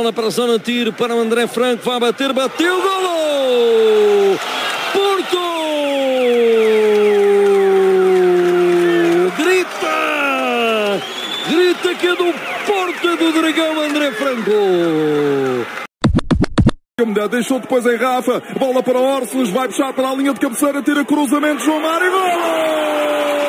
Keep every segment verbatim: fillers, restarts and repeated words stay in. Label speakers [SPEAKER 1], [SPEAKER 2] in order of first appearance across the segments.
[SPEAKER 1] Para a zona de tiro, para o André Franco, vai bater, bateu, golo! Porto! Grita! Grita que é do Porto, é do Dragão, André Franco!
[SPEAKER 2] Deixou depois em Rafa, bola para Orsos, vai puxar para a linha de cabeceira, tira cruzamento, João Mário, golo!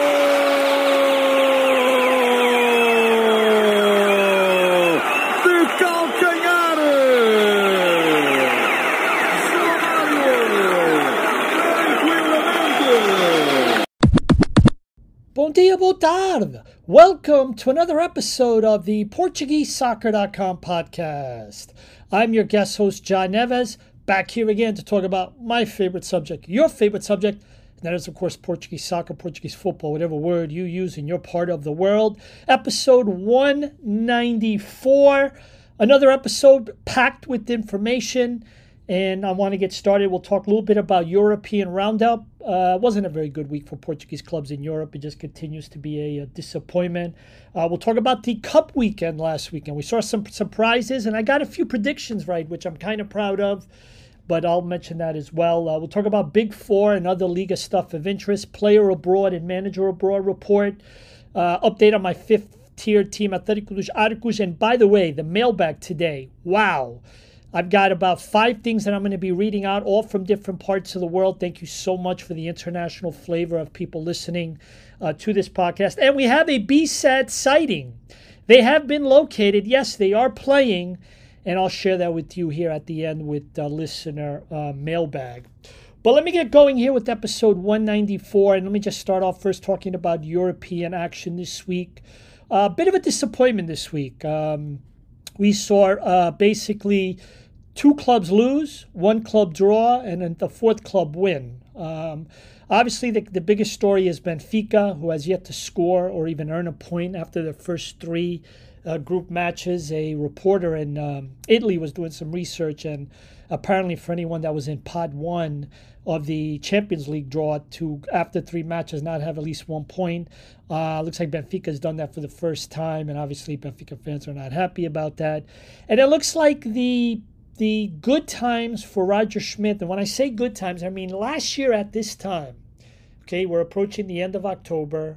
[SPEAKER 3] Bom dia, boa tarde. Welcome to another episode of the Portuguese Soccer dot com podcast. I'm your guest host, John Neves, back here again to talk about my favorite subject, your favorite subject, and that is, of course, Portuguese soccer, Portuguese football, whatever word you use in your part of the world. Episode one ninety-four, another episode packed with information, and I want to get started. We'll talk a little bit about European Roundup. Uh, it wasn't a very good week for Portuguese clubs in Europe. It just continues to be a, a disappointment. Uh, we'll talk about the Cup weekend last weekend. We saw some surprises, and I got a few predictions right, which I'm kind of proud of, but I'll mention that as well. Uh, we'll talk about Big Four and other Liga stuff of interest, player abroad and manager abroad report, uh, update on my fifth-tier team, Atlético dos Arcos, and by the way, the mailbag today, wow. I've got about five things that I'm going to be reading out, all from different parts of the world. Thank you so much for the international flavor of people listening uh, to this podcast. And we have a B S A T sighting. They have been located. Yes, they are playing. And I'll share that with you here at the end with uh, listener uh, mailbag. But let me get going here with episode one ninety-four. And let me just start off first talking about European action this week. A uh, bit of a disappointment this week. Um, we saw uh, basically two clubs lose, one club draw, and then the fourth club win. Um, obviously, the, the biggest story is Benfica, who has yet to score or even earn a point after their first three uh, group matches. A reporter in um, Italy was doing some research, and apparently for anyone that was in pod one of the Champions League draw to, after three matches, not have at least one point. Uh, looks like Benfica has done that for the first time, and obviously Benfica fans are not happy about that. And it looks like the The good times for Roger Schmidt, and when I say good times, I mean last year at this time, okay, we're approaching the end of October.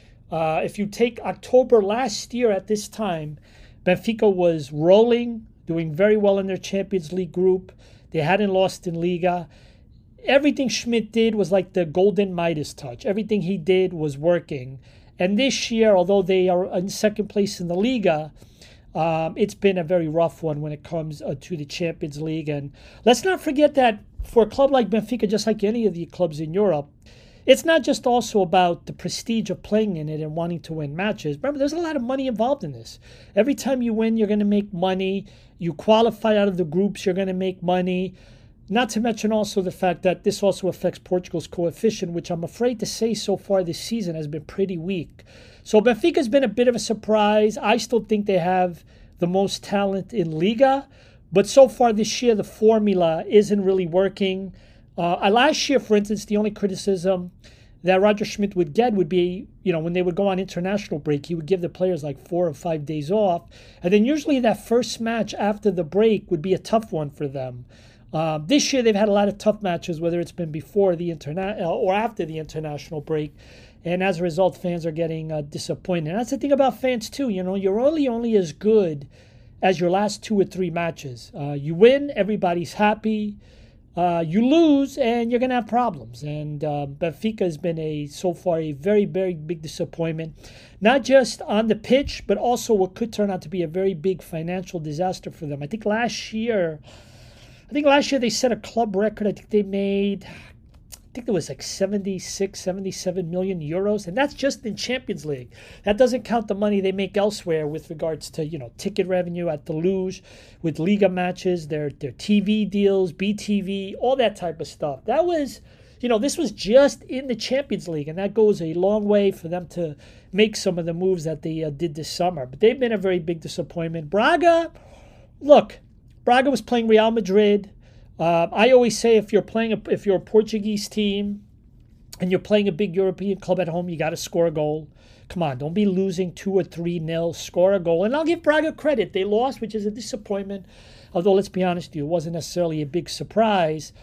[SPEAKER 3] Uh, if you take October last year at this time, Benfica was rolling, doing very well in their Champions League group. They hadn't lost in Liga. Everything Schmidt did was like the golden Midas touch. Everything he did was working. And this year, although they are in second place in the Liga, Um, it's been a very rough one when it comes uh, to the Champions League. And let's not forget that for a club like Benfica, just like any of the clubs in Europe, it's not just also about the prestige of playing in it and wanting to win matches. Remember, there's a lot of money involved in this. Every time you win, you're going to make money. You qualify out of the groups, you're going to make money. Not to mention also the fact that this also affects Portugal's coefficient, which I'm afraid to say so far this season has been pretty weak. So Benfica's been a bit of a surprise. I still think they have the most talent in Liga. But so far this year, the formula isn't really working. Uh, last year, for instance, the only criticism that Roger Schmidt would get would be, you know, when they would go on international break, he would give the players like four or five days off. And then usually that first match after the break would be a tough one for them. Uh, this year, they've had a lot of tough matches, whether it's been before the interna- or after the international break. And as a result, fans are getting uh, disappointed. And that's the thing about fans, too. You know, you're only, only as good as your last two or three matches. Uh, you win, everybody's happy. Uh, you lose, and you're going to have problems. And uh, Benfica has been, a so far, a very, very big disappointment. Not just on the pitch, but also what could turn out to be a very big financial disaster for them. I think last year... I think last year they set a club record. I think they made, I think it was like seventy-six, seventy-seven million euros. And that's just in Champions League. That doesn't count the money they make elsewhere with regards to, you know, ticket revenue at the Luge, with Liga matches, their, their T V deals, B T V, all that type of stuff. That was, you know, this was just in the Champions League. And that goes a long way for them to make some of the moves that they uh, did this summer. But they've been a very big disappointment. Braga, look. Braga was playing Real Madrid. Uh, I always say if you're playing, a, if you're a Portuguese team and you're playing a big European club at home, you got to score a goal. Come on, don't be losing two or three nil. Score a goal. And I'll give Braga credit. They lost, which is a disappointment. Although, let's be honest with you, it wasn't necessarily a big surprise.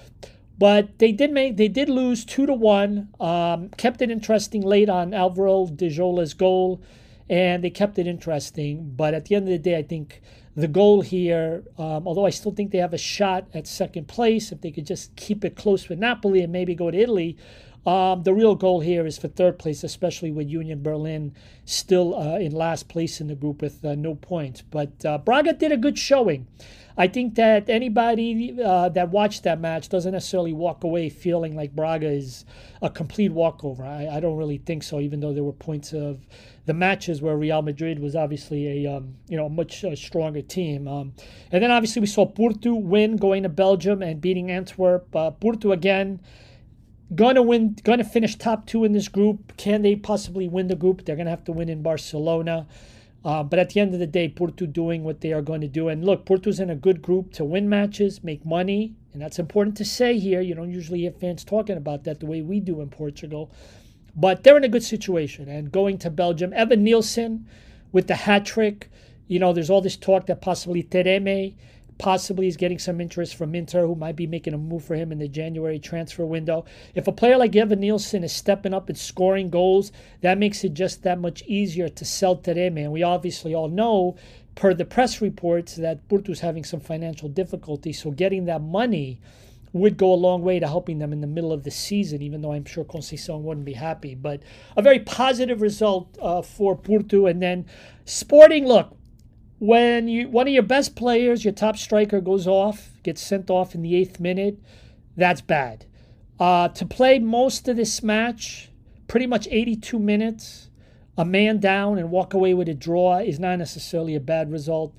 [SPEAKER 3] But they did make they did lose two to one. Um, kept it interesting late on Alvaro De Jola's goal, and they kept it interesting. But at the end of the day, I think the goal here, um, although I still think they have a shot at second place, if they could just keep it close with Napoli and maybe go to Italy, um, the real goal here is for third place, especially with Union Berlin still uh, in last place in the group with uh, no points. But uh, Braga did a good showing. I think that anybody uh, that watched that match doesn't necessarily walk away feeling like Braga is a complete walkover. I, I don't really think so, even though there were points of the matches where Real Madrid was obviously a um, you know a much uh, stronger team. Um, and then obviously we saw Porto win going to Belgium and beating Antwerp. Uh, Porto again going to win, going to finish top two in this group. Can they possibly win the group? They're going to have to win in Barcelona. Uh, but at the end of the day, Porto doing what they are going to do. And look, Porto's in a good group to win matches, make money. And that's important to say here. You don't usually hear fans talking about that the way we do in Portugal. But they're in a good situation. And going to Belgium, Evan Nielsen with the hat trick. You know, there's all this talk that possibly Tereme possibly is getting some interest from Inter, who might be making a move for him in the January transfer window. If a player like Evan Nielsen is stepping up and scoring goals, that makes it just that much easier to sell Tereme. And we obviously all know, per the press reports, that Porto's having some financial difficulty. So getting that money would go a long way to helping them in the middle of the season, even though I'm sure Conceição wouldn't be happy. But a very positive result uh, for Porto. And then Sporting, look, when you one of your best players, your top striker, goes off, gets sent off in the eighth minute, that's bad. Uh, to play most of this match, pretty much eighty-two minutes, a man down and walk away with a draw is not necessarily a bad result.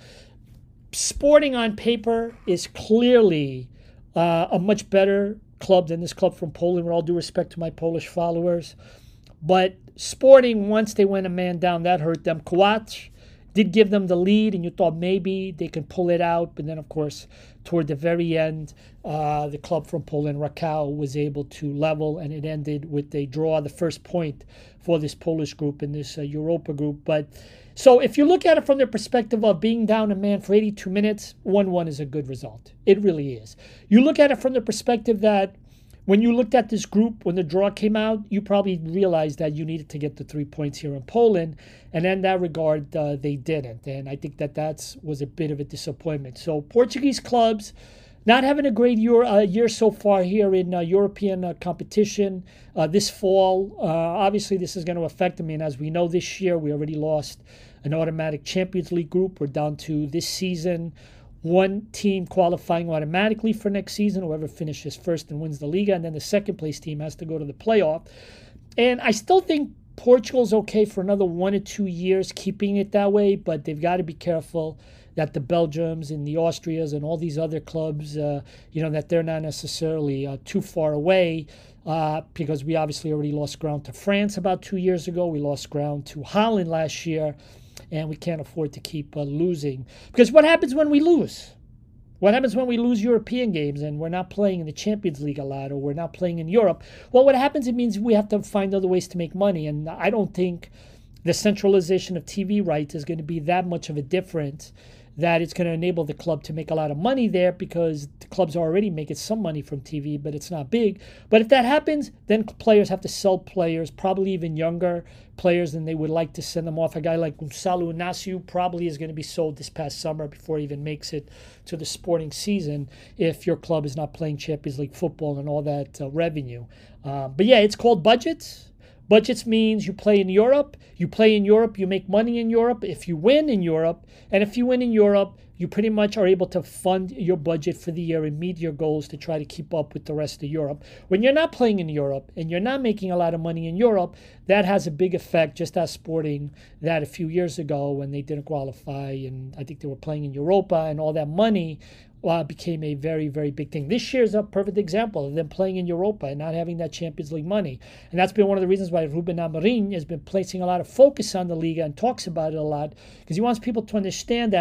[SPEAKER 3] Sporting on paper is clearly uh, a much better club than this club from Poland, with all due respect to my Polish followers. But Sporting, once they went a man down, that hurt them. Kowacz did give them the lead, and you thought maybe they could pull it out. But then, of course, toward the very end, uh, the club from Poland, Rakow, was able to level, and it ended with a draw, the first point for this Polish group in this uh, Europa group. But so if you look at it from the perspective of being down a man for eighty-two minutes, one one is a good result. It really is. You look at it from the perspective that when you looked at this group, when the draw came out, you probably realized that you needed to get the three points here in Poland. And in that regard, uh, they didn't. And I think that that was a bit of a disappointment. So Portuguese clubs not having a great year, uh, year so far here in uh, European uh, competition uh, this fall. Uh, obviously, this is going to affect them. And as we know, this year, we already lost an automatic Champions League group. We're down to this season one team qualifying automatically for next season, whoever finishes first and wins the Liga, and then the second place team has to go to the playoff. And I still think Portugal's okay for another one or two years keeping it that way, but they've got to be careful that the Belgiums and the Austrias and all these other clubs, uh, you know, that they're not necessarily uh, too far away, uh, because we obviously already lost ground to France about two years ago. We lost ground to Holland last year. And we can't afford to keep uh, losing. Because what happens when we lose? What happens when we lose European games and we're not playing in the Champions League a lot, or we're not playing in Europe? Well, what happens, it means we have to find other ways to make money. And I don't think the centralization of T V rights is going to be that much of a difference that it's going to enable the club to make a lot of money there, because the clubs are already making some money from T V, but it's not big. But if that happens, then players have to sell players, probably even younger players than they would like to send them off. A guy like Gonçalo Inácio probably is going to be sold this past summer before he even makes it to the Sporting season, if your club is not playing Champions League football and all that uh, revenue. Uh, but yeah, it's called budgets. Budgets means you play in Europe. You play in Europe, you make money in Europe if you win in Europe. And if you win in Europe, you pretty much are able to fund your budget for the year and meet your goals to try to keep up with the rest of Europe. When you're not playing in Europe and you're not making a lot of money in Europe, that has a big effect, just as Sporting that a few years ago when they didn't qualify, and I think they were playing in Europa, and all that money uh, became a very, very big thing. This year is a perfect example of them playing in Europa and not having that Champions League money. And that's been one of the reasons why Ruben Amorim has been placing a lot of focus on the Liga and talks about it a lot, because he wants people to understand that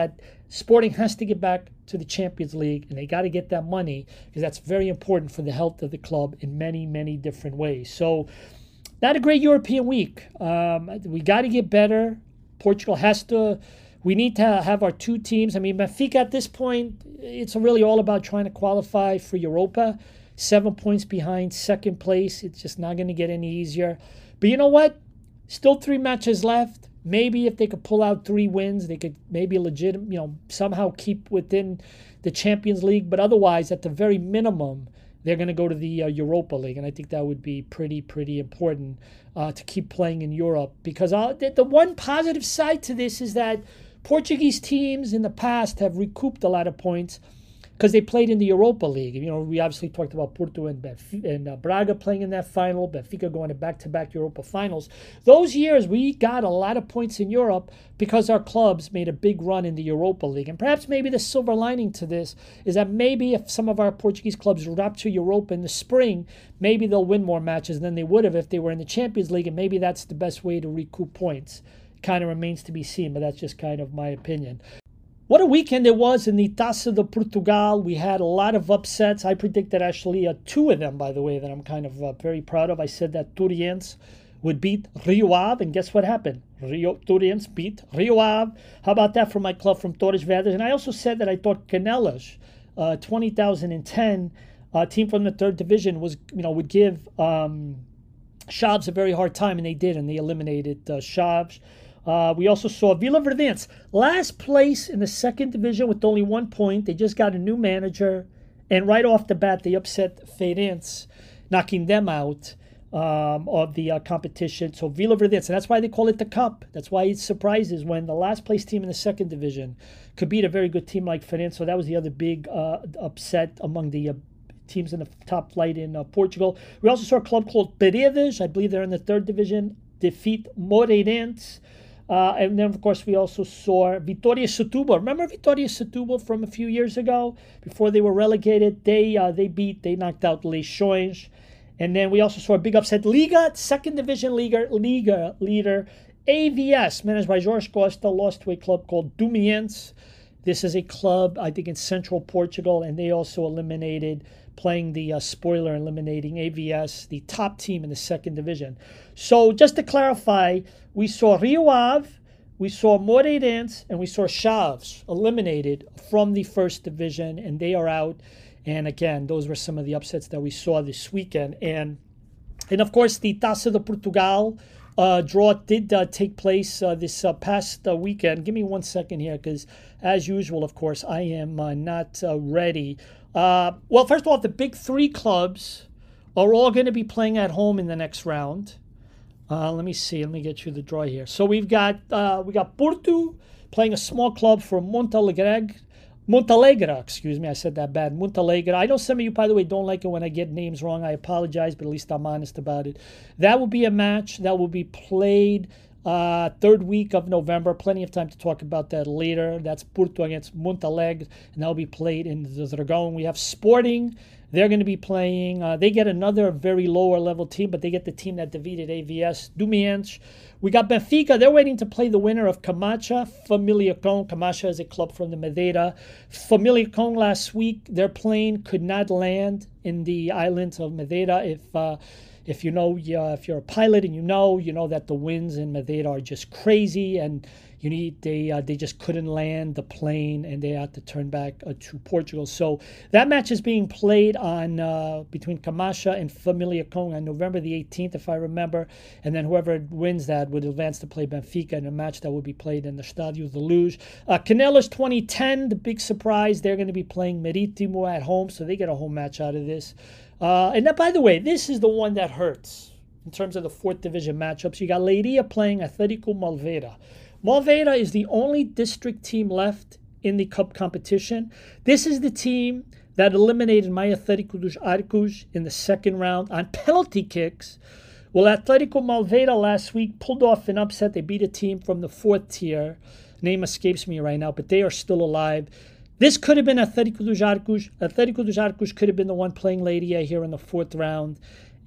[SPEAKER 3] Sporting has to get back to the Champions League, and they got to get that money because that's very important for the health of the club in many, many different ways. So, not a great European week. Um, we got to get better. Portugal has to. We need to have our two teams. I mean, Benfica at this point, it's really all about trying to qualify for Europa. Seven points behind second place. It's just not going to get any easier. But you know what? Still three matches left. Maybe if they could pull out three wins, they could maybe legit, you know, somehow keep within the Champions League. But otherwise, at the very minimum, they're going to go to the uh, Europa League. And I think that would be pretty, pretty important uh, to keep playing in Europe. Because uh, the, the one positive side to this is that Portuguese teams in the past have recouped a lot of points because they played in the Europa League. You know, we obviously talked about Porto and, Benf- and uh, Braga playing in that final, Benfica going to back-to-back Europa finals. Those years, we got a lot of points in Europe because our clubs made a big run in the Europa League. And perhaps maybe the silver lining to this is that maybe if some of our Portuguese clubs drop to Europa in the spring, maybe they'll win more matches than they would have if they were in the Champions League, and maybe that's the best way to recoup points. Kind of remains to be seen, but that's just kind of my opinion. What a weekend it was in the Taça de Portugal. We had a lot of upsets. I predicted actually uh, two of them, by the way, that I'm kind of uh, very proud of. I said that Torreense would beat Rio Ave, and guess what happened? Rio Torreense beat Rio Ave. How about that for my club from Torres Vedras? And I also said that I thought Canelas, uh, twenty thousand ten, uh, team from the third division, was you know would give um, Chaves a very hard time, and they did, and they eliminated uh, Chaves. Uh, we also saw Vila Verdense, last place in the second division with only one point. They just got a new manager, and right off the bat, they upset Feirense, knocking them out um, of the uh, competition. So Vila Verdense, and that's why they call it the Cup. That's why it surprises when the last place team in the second division could beat a very good team like Feirense. So that was the other big uh, upset among the uh, teams in the top flight in uh, Portugal. We also saw a club called Paredes. I believe they're in the third division, defeat Moreirense. Uh, and then, of course, we also saw Vitória Setúbal. Remember Vitória Setúbal from a few years ago? Before they were relegated, they uh, they beat, they knocked out Leixões. And then we also saw a big upset. Liga, second division Liga, Liga leader, A V S, managed by Jorge Costa, lost to a club called Dumeiense. This is a club, I think, in central Portugal, and they also eliminated, playing the uh, spoiler, eliminating A V S, the top team in the second division. So just to clarify, we saw Rio Ave, we saw Moreirense, and we saw Chaves eliminated from the first division, and they are out. And again, those were some of the upsets that we saw this weekend. And, and of course, the Taça de Portugal uh, draw did uh, take place uh, this uh, past uh, weekend. Give me one second here, because as usual, of course, I am uh, not uh, ready. Uh, well, first of all, the big three clubs are all going to be playing at home in the next round. Uh, let me see. Let me get you the draw here. So we've got uh, we got Porto playing a small club for Montalegre. Montalegre, excuse me. I said that bad. Montalegre. I know some of you, by the way, don't like it when I get names wrong. I apologize, but at least I'm honest about it. That will be a match that will be played Uh, third week of November. Plenty of time to talk about that later. That's Porto against Montalegre, and that will be played in the Dragão. We have Sporting. They're going to be playing. Uh, they get another very lower level team, but they get the team that defeated A V S, Dumeiense. We got Benfica. They're waiting to play the winner of Camacha, Famalicão. Camacha is a club from the Madeira. Famalicão last week, their plane could not land in the islands of Madeira. If uh, If you know, uh, if you're a pilot and you know, you know that the winds in Madeira are just crazy, and you need they uh, they just couldn't land the plane, and they had to turn back uh, to Portugal. So that match is being played on uh, between Camacha and Famalicão on November the eighteenth, if I remember. And then whoever wins that would advance to play Benfica in a match that would be played in the Estádio da Luz. Uh, Canelas twenty ten, the big surprise, they're going to be playing Marítimo at home, so they get a home match out of this. Uh, and that, by the way, this is the one that hurts in terms of the fourth division matchups. You got Leiria playing Atlético Malveira. Malveira is the only district team left in the cup competition. This is the team that eliminated my Atlético dos Arcos in the second round on penalty kicks. Well, Atlético Malveira last week pulled off an upset. They beat a team from the fourth tier. Name escapes me right now, but they are still alive. This could have been Atlético dos Arcos. Atlético dos Arcos could have been the one playing Leiria here in the fourth round.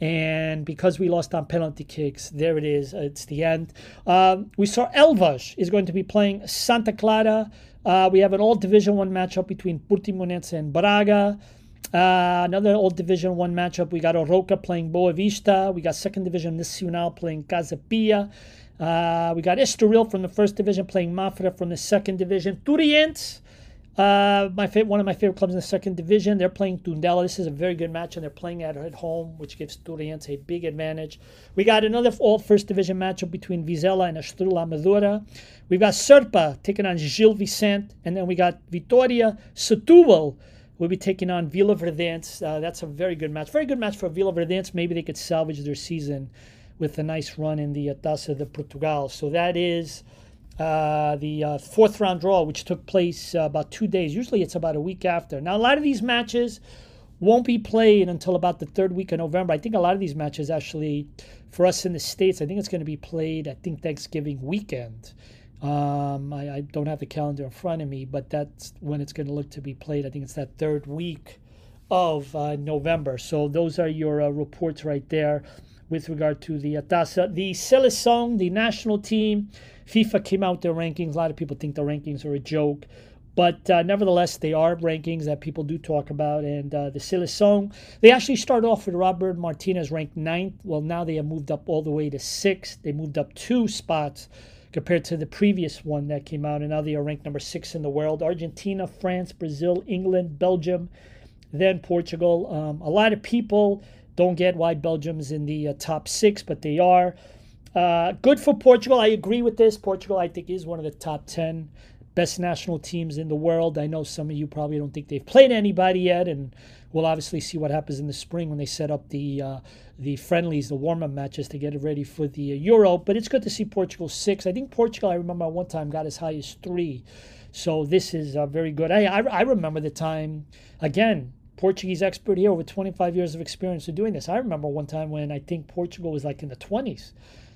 [SPEAKER 3] And because we lost on penalty kicks, there it is. It's the end. Um, we saw Elvas is going to be playing Santa Clara. Uh, we have an all Division One matchup between Portimonense and Braga. Uh, another all Division One matchup. We got Oroca playing Boa Vista. We got Second Division Nacional playing Casa Pia. Uh, we got Estoril from the First Division playing Mafra from the Second Division. Turiense, uh, my favorite, one of my favorite clubs in the Second Division. They're playing Tondela. This is a very good match, and they're playing at, at home, which gives Turiense a big advantage. We got another all First Division matchup between Vizela and Estoril Amadora. We've got Serpa taking on Gil Vicente, and then we got Vitória Setúbal will be taking on Vila Verdense. Uh, that's a very good match. Very good match for Vila Verdense. Maybe they could salvage their season with a nice run in the Taça de Portugal. So that is uh, the uh, fourth round draw, which took place uh, about two days. Usually it's about a week after. Now, a lot of these matches won't be played until about the third week of November. I think a lot of these matches actually, for us in the States, I think it's going to be played, I think, Thanksgiving weekend. Um, I, I don't have the calendar in front of me, but that's when it's going to look to be played. I think it's that third week of uh, November. So those are your uh, reports right there with regard to the Taça. The Seleção, the national team, FIFA came out with their rankings. A lot of people think the rankings are a joke, but uh, nevertheless, they are rankings that people do talk about. And uh, the Seleção, they actually started off with Robert Martinez ranked ninth. Well, now they have moved up all the way to sixth. They moved up two spots compared to the previous one that came out, and now they are ranked number six in the world. Argentina, France, Brazil, England, Belgium, then Portugal. Um, a lot of people don't get why Belgium's in the uh, top six, but they are. Uh, good for Portugal. I agree with this. Portugal, I think, is one of the top ten best national teams in the world. I know some of you probably don't think they've played anybody yet, and we'll obviously see what happens in the spring when they set up the uh, the friendlies, the warm-up matches to get it ready for the uh, Euro. But it's good to see Portugal six. I think Portugal, I remember one time, got as high as three. So this is uh, very good. I, I I remember the time, again, Portuguese expert here, over twenty-five years of experience of doing this. I remember one time when I think Portugal was like in the twenties.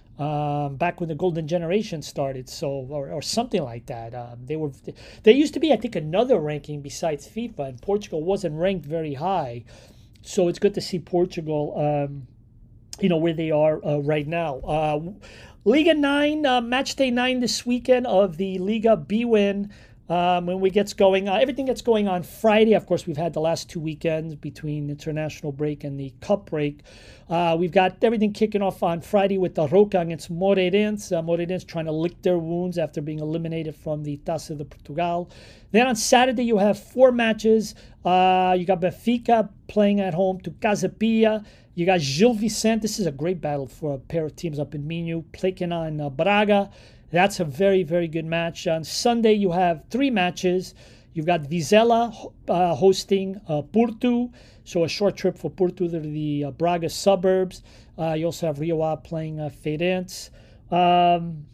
[SPEAKER 3] Um, back when the golden generation started, so or, or something like that. Um, they were there used to be, I think, another ranking besides FIFA, and Portugal wasn't ranked very high. So it's good to see Portugal, um, you know, where they are uh, right now. Uh, Liga nine, uh, match day nine this weekend of the Liga B-Win. Um, when we gets going, uh, everything gets going on Friday. Of course, we've had the last two weekends between international break and the cup break. Uh, we've got everything kicking off on Friday with the Roca against Moreirense. Uh, Moreirense trying to lick their wounds after being eliminated from the Taça de Portugal. Then on Saturday, you have four matches. Uh, you got Benfica playing at home to Casa Pia. You got Gil Vicente. This is a great battle for a pair of teams up in Minho, taking on uh, Braga. That's a very, very good match. On Sunday, you have three matches. You've got Vizela uh, hosting uh, Porto, so a short trip for Porto to the uh, Braga suburbs. Uh, you also have Rio Ave playing uh, Feirense. Um,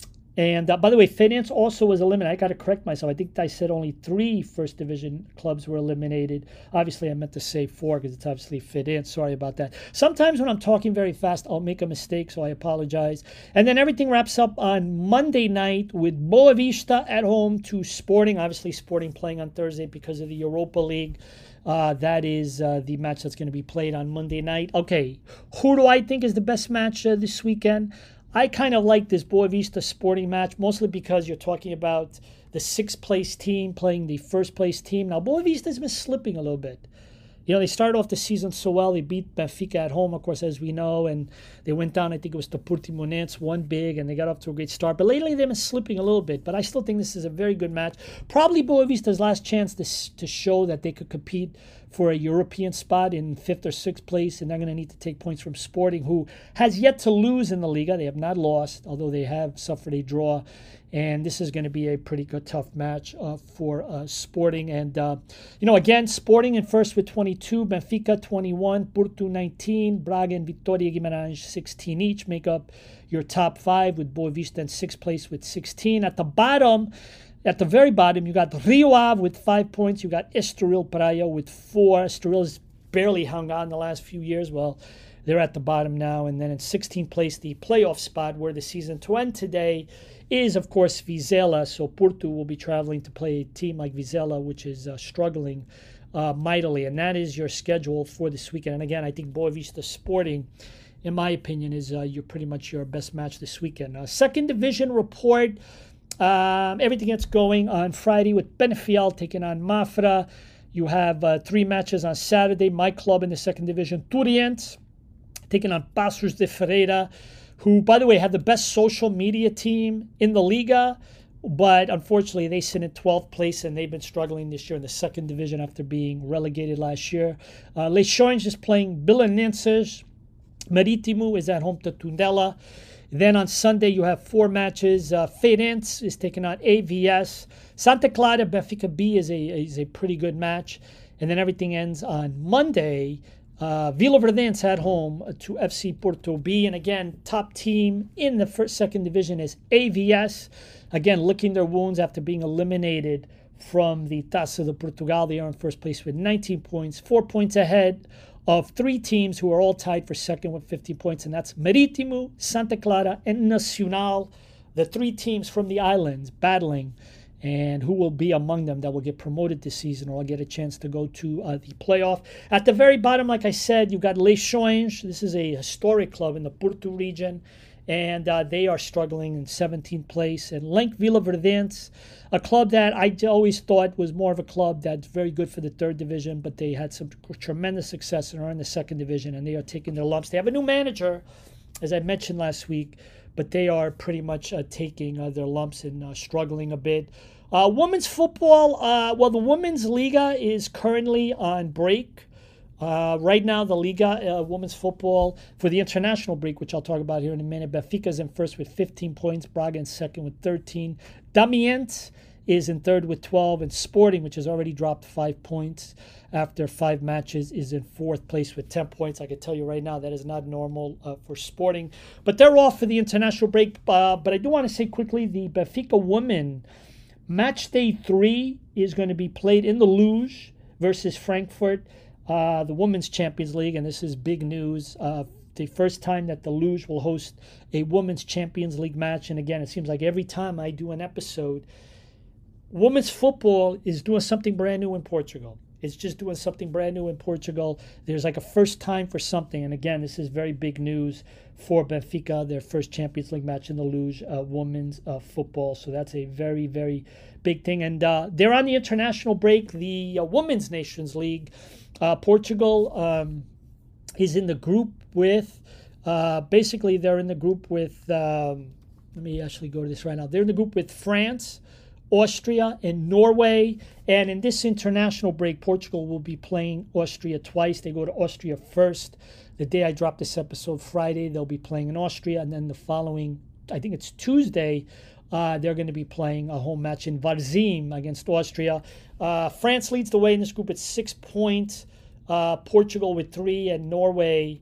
[SPEAKER 3] and uh, by the way, Feirense also was eliminated. I got to correct myself. I think I said only three First Division clubs were eliminated. Obviously, I meant to say four because it's obviously Feirense. Sorry about that. Sometimes when I'm talking very fast, I'll make a mistake, so I apologize. And then everything wraps up on Monday night with Boa Vista at home to Sporting. Obviously, Sporting playing on Thursday because of the Europa League. Uh, that is uh, the match that's going to be played on Monday night. Okay, who do I think is the best match uh, this weekend? I kind of like this Boa Vista Sporting match, mostly because you're talking about the sixth place team playing the first place team. Now, Boa Vista's been slipping a little bit. You know, they started off the season so well. They beat Benfica at home, of course, as we know, and they went down, I think it was to Portimonense, one big, and they got off to a great start. But lately, they've been slipping a little bit. But I still think this is a very good match. Probably Boa Vista's last chance to, to show that they could compete for a European spot in fifth or sixth place, and they're going to need to take points from Sporting, who has yet to lose in the Liga. They have not lost, although they have suffered a draw. And this is going to be a pretty good, tough match uh, for uh, Sporting. And, uh, you know, again, Sporting in first with twenty-two, Benfica twenty-one, Porto nineteen, Braga and Vitória Guimarães sixteen each make up your top five, with Boa Vista in sixth place with sixteen. At the bottom, at the very bottom, you got Rio Ave with five points. You got Estoril Praia with four. Estoril has barely hung on the last few years. Well, they're at the bottom now. And then in sixteenth place, the playoff spot where the season to end today is, of course, Vizela. So Porto will be traveling to play a team like Vizela, which is uh, struggling uh, mightily. And that is your schedule for this weekend. And again, I think Boa Vista Sporting, in my opinion, is uh, your pretty much your best match this weekend. Uh, second division report. Um, everything gets going on Friday with Penafiel taking on Mafra. You have uh, three matches on Saturday. My club in the second division, Turiense, taking on Passos de Ferreira, who, by the way, had the best social media team in the Liga, but unfortunately they sit in twelfth place and they've been struggling this year in the second division after being relegated last year. Uh, Leixões is playing Belenenses. Marítimo is at home to Tondela. Then on Sunday you have four matches. Uh, Feirense is taking on A V S. Santa Clara Benfica B is a is a pretty good match. And then everything ends on Monday. Uh, Vila Verdense at home to F C Porto B. And again, top team in the first, second division is A V S. Again, licking their wounds after being eliminated from the Taça de Portugal. They are in first place with nineteen points, four points ahead of three teams who are all tied for second with fifty points, and that's Marítimo, Santa Clara, and Nacional, the three teams from the islands battling, and who will be among them that will get promoted this season or will get a chance to go to uh, the playoff. At the very bottom, like I said, you've got Leixões. This is a historic club in the Porto region, and uh, they are struggling in seventeenth place. And Lenk Vila Verdense, a club that I always thought was more of a club that's very good for the third division, but they had some tremendous success and are in the second division, and they are taking their lumps. They have a new manager, as I mentioned last week, but they are pretty much uh, taking uh, their lumps and uh, struggling a bit. Uh, women's football, uh, well, the Women's Liga is currently on break. Uh, right now, the Liga, uh, women's football, for the international break, which I'll talk about here in a minute, Benfica is in first with fifteen points, Braga in second with thirteen. Damiens is in third with twelve, and Sporting, which has already dropped five points after five matches, is in fourth place with ten points. I can tell you right now that is not normal uh, for Sporting. But they're off for the international break. Uh, but I do want to say quickly, the Benfica women match day three is going to be played in the Luge versus Frankfurt. Uh, the Women's Champions League, and this is big news. Uh, the first time that the Luge will host a Women's Champions League match. And again, it seems like every time I do an episode, women's football is doing something brand new in Portugal. It's just doing something brand new in Portugal. There's like a first time for something. And again, this is very big news for Benfica, their first Champions League match in the Luge, uh, women's uh, football. So that's a very, very big thing. And uh, they're on the international break. The uh, Women's Nations League, uh, Portugal um, is in the group with, uh, basically they're in the group with, um, let me actually go to this right now. They're in the group with France, Austria, and Norway. And in this international break, Portugal will be playing Austria twice. They go to Austria first. The day I drop this episode, Friday, they'll be playing in Austria. And then the following, I think it's Tuesday, uh, they're going to be playing a home match in Varzim against Austria. Uh, France leads the way in this group at six points. Uh, Portugal with three, and Norway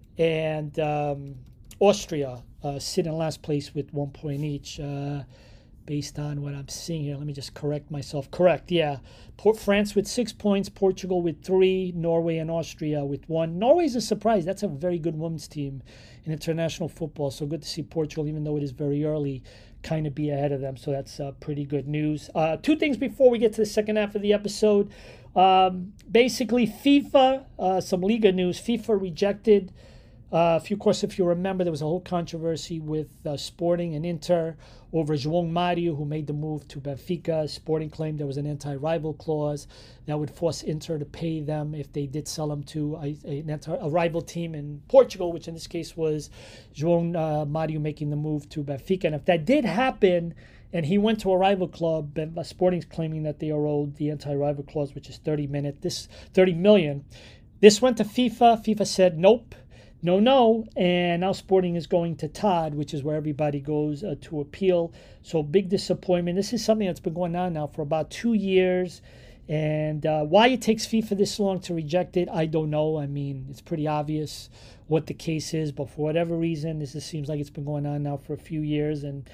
[SPEAKER 3] and um, Austria uh, sit in last place with one point each. Uh, Based on what I'm seeing here, let me just correct myself. Correct, yeah. Port France with six points, Portugal with three, Norway and Austria with one. Norway's a surprise. That's a very good women's team in international football. So good to see Portugal, even though it is very early, kind of be ahead of them. So that's uh, pretty good news. Uh, two things before we get to the second half of the episode. Um, basically, FIFA, uh, some Liga news. FIFA rejected. Uh, of course, if you remember, there was a whole controversy with uh, Sporting and Inter over João Mário, who made the move to Benfica. Sporting claimed there was an anti-rival clause that would force Inter to pay them if they did sell him to a, a, an anti, a rival team in Portugal, which in this case was João uh, Mário making the move to Benfica. And if that did happen and he went to a rival club, ben, uh, Sporting's claiming that they are owed the anti-rival clause, which is thirty minute, this thirty million. This went to FIFA. FIFA said nope. No, no, and now Sporting is going to T A D, which is where everybody goes uh, to appeal. So big disappointment. This is something that's been going on now for about two years. And uh, why it takes FIFA this long to reject it, I don't know. I mean, it's pretty obvious what the case is. But for whatever reason, this just seems like it's been going on now for a few years. And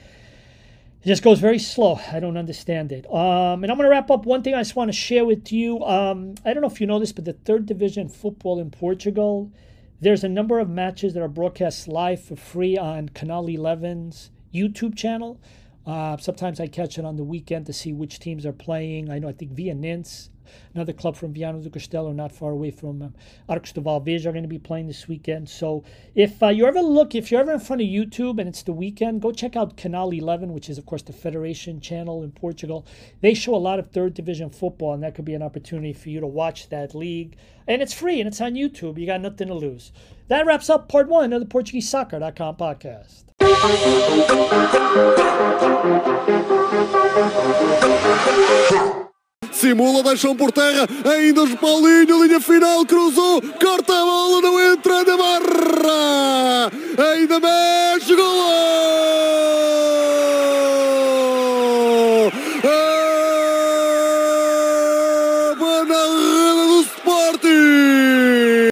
[SPEAKER 3] it just goes very slow. I don't understand it. Um, and I'm going to wrap up. One thing I just want to share with you. Um, I don't know if you know this, but the third division football in Portugal, there's a number of matches that are broadcast live for free on Canal eleven's YouTube channel. Uh, sometimes I catch it on the weekend to see which teams are playing. I know I think Via Nins, another club from Viana do Castelo, not far away from um, Arcos de Valverde, are going to be playing this weekend. So if uh, you ever look, if you're ever in front of YouTube and it's the weekend, go check out Canal eleven, which is, of course, the Federation channel in Portugal. They show a lot of third division football, and that could be an opportunity for you to watch that league. And it's free, and it's on YouTube. You got nothing to lose. That wraps up part one of the Portuguese Soccer dot com podcast.
[SPEAKER 2] Simula, deixam por terra, ainda os Paulinho, linha final, cruzou, corta a bola, não entra na barra, ainda mexe, golo! A bandeira do Sporting!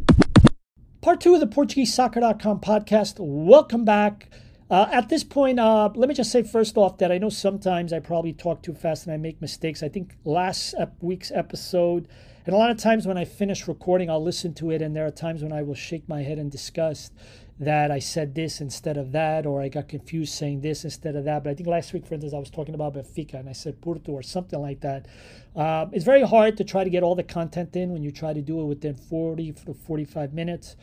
[SPEAKER 3] Part two of the Portuguese Soccer dot com podcast. Welcome back. Uh, at this point, uh, let me just say first off that I know sometimes I probably talk too fast and I make mistakes. I think last ep- week's episode, and a lot of times when I finish recording, I'll listen to it, and there are times when I will shake my head in disgust that I said this instead of that, or I got confused saying this instead of that. But I think last week, for instance, I was talking about Benfica, and I said Porto or something like that. Uh, it's very hard to try to get all the content in when you try to do it within forty to forty-five minutes.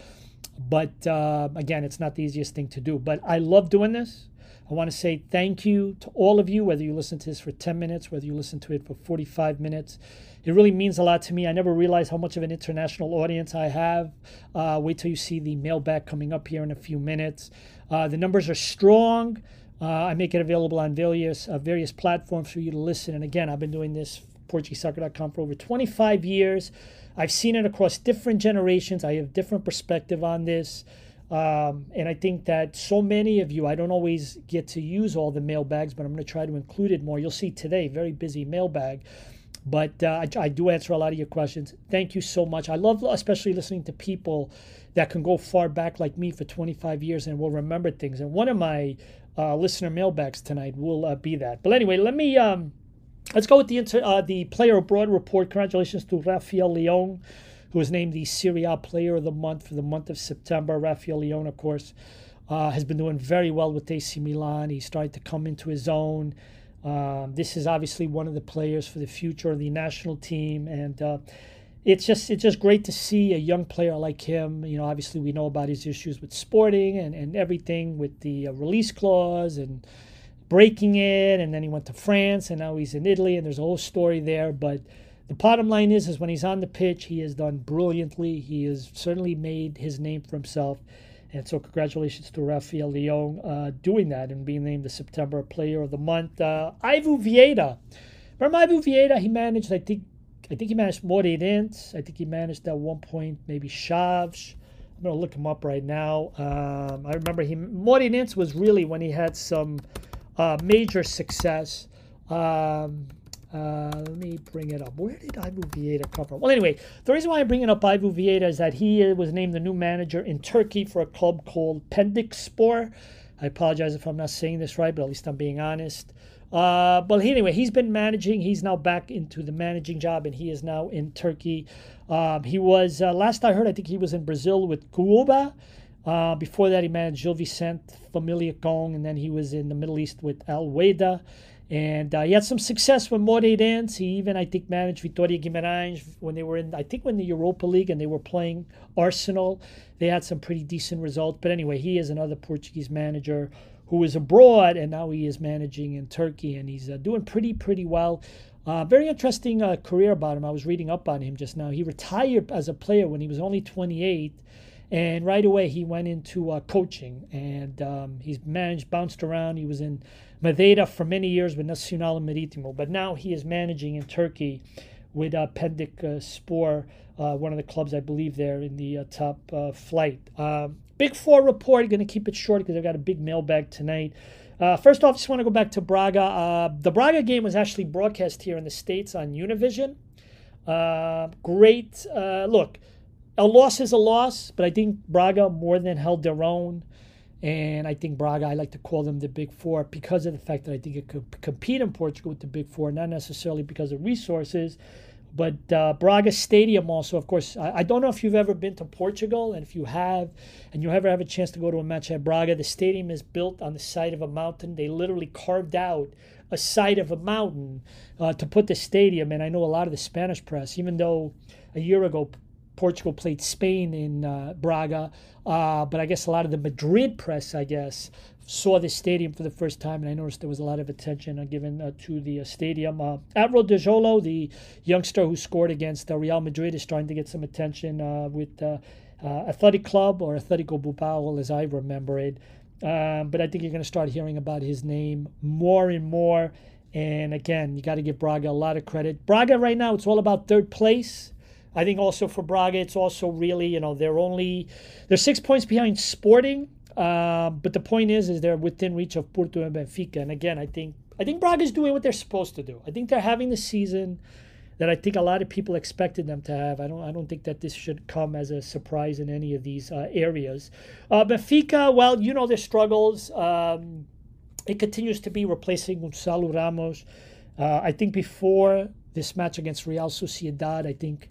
[SPEAKER 3] But uh, again, it's not the easiest thing to do. But I love doing this. I want to say thank you to all of you, whether you listen to this for ten minutes, whether you listen to it for forty-five minutes. It really means a lot to me. I never realized how much of an international audience I have. Uh, wait till you see the mailbag coming up here in a few minutes. Uh, the numbers are strong. Uh, I make it available on various uh, various platforms for you to listen. And again, I've been doing this, Portuguese Soccer dot com, for over twenty-five years. I've seen it across different generations. I have different perspective on this. Um, and I think that so many of you, I don't always get to use all the mailbags, but I'm going to try to include it more. You'll see today, very busy mailbag. But uh, I, I do answer a lot of your questions. Thank you so much. I love especially listening to people that can go far back like me for twenty-five years and will remember things. And one of my uh, listener mailbags tonight will uh, be that. But anyway, let me... Um, Let's go with the inter, uh, the Player Abroad report. Congratulations to Rafael Leão, who was named the Serie A Player of the Month for the month of September. Rafael Leão, of course, uh, has been doing very well with A C Milan. He's starting to come into his own. Um, this is obviously one of the players for the future of the national team, and uh, it's just it's just great to see a young player like him. You know, obviously we know about his issues with Sporting and, and everything with the uh, release clause and breaking it, and then he went to France, and now he's in Italy, and there's a whole story there. But the bottom line is, is when he's on the pitch, he has done brilliantly. He has certainly made his name for himself. And so congratulations to Rafael Leão uh, doing that and being named the September Player of the Month. Uh, Ivo Vieira. Remember Ivo Vieira? He managed, I think, I think he managed Moreirense. I think he managed at one point maybe Chaves. I'm going to look him up right now. Um, I remember he Moreirense was really when he had some... Uh, major success. Um, uh, let me bring it up. Where did Ivo Vieira come from? Well, anyway, the reason why I'm bringing up Ivo Vieira is that he was named the new manager in Turkey for a club called Pendikspor. I apologize if I'm not saying this right, but at least I'm being honest. Uh, but anyway, he's been managing. He's now back into the managing job, and he is now in Turkey. Um, he was, uh, last I heard, I think he was in Brazil with Cuba. Uh, before that, he managed Gil Vicente, Famalicão, and then he was in the Middle East with Al Weda. And uh, he had some success with Moreirense. He even, I think, managed Vitória Guimarães when they were in, I think, when the Europa League and they were playing Arsenal. They had some pretty decent results. But anyway, he is another Portuguese manager who is abroad, and now he is managing in Turkey, and he's uh, doing pretty, pretty well. Uh, very interesting uh, career about him. I was reading up on him just now. He retired as a player when he was only twenty-eight. And right away, he went into uh, coaching, and um, he's managed, bounced around. He was in Madeira for many years with Nacional and Marítimo, but now he is managing in Turkey with uh, Pendikspor, uh, one of the clubs, I believe, there in the uh, top uh, flight. Uh, Big Four report, going to keep it short because I've got a big mailbag tonight. Uh, first off, just want to go back to Braga. Uh, the Braga game was actually broadcast here in the States on Univision. Uh, great. Uh, look. A loss is a loss, but I think Braga more than held their own. And I think Braga, I like to call them the Big Four because of the fact that I think it could compete in Portugal with the Big Four, not necessarily because of resources, But uh, Braga Stadium also, of course, I, I don't know if you've ever been to Portugal, and if you have, and you ever have a chance to go to a match at Braga, the stadium is built on the side of a mountain. They literally carved out a side of a mountain uh, to put the stadium. And I know a lot of the Spanish press, even though a year ago Portugal played Spain in uh, Braga, uh, but I guess a lot of the Madrid press, I guess, saw the stadium for the first time, and I noticed there was a lot of attention uh, given uh, to the uh, stadium. Uh, Álvaro de Jolo, the youngster who scored against uh, Real Madrid, is trying to get some attention uh, with uh, uh, Athletic Club, or Atletico Bilbao, as I remember it. Um, but I think you're going to start hearing about his name more and more. And again, you got to give Braga a lot of credit. Braga right now, it's all about third place. I think also for Braga, it's also really, you know, they're only, they're six points behind Sporting. Uh, but the point is, is they're within reach of Porto and Benfica. And again, I think I think Braga is doing what they're supposed to do. I think they're having the season that I think a lot of people expected them to have. I don't I don't think that this should come as a surprise in any of these uh, areas. Uh, Benfica, well, you know their struggles. Um, it continues to be replacing Gonçalo Ramos. Uh, I think before this match against Real Sociedad, I think